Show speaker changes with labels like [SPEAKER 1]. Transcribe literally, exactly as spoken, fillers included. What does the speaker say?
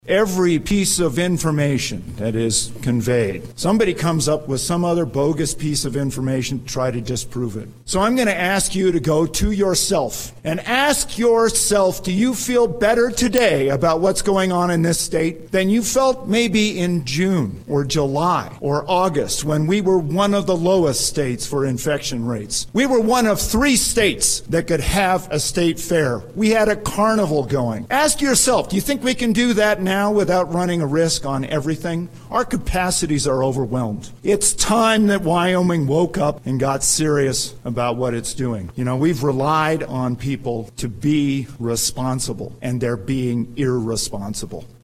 [SPEAKER 1] Every piece of information that is conveyed, somebody comes up with some other bogus piece of information to try to disprove it. So I'm going to ask you to go to yourself and ask yourself, do you feel better today about what's going on in this state than you felt maybe in June or July or August when we were one of the lowest states for infection rates? We were one of three states that could have a state fair. We had a carnival going. Ask yourself, do you think we can do that now? Now, without running a risk on everything? Our capacities are overwhelmed. It's time that Wyoming woke up and got serious about what it's doing. You know, we've relied on people to be responsible, and they're being irresponsible.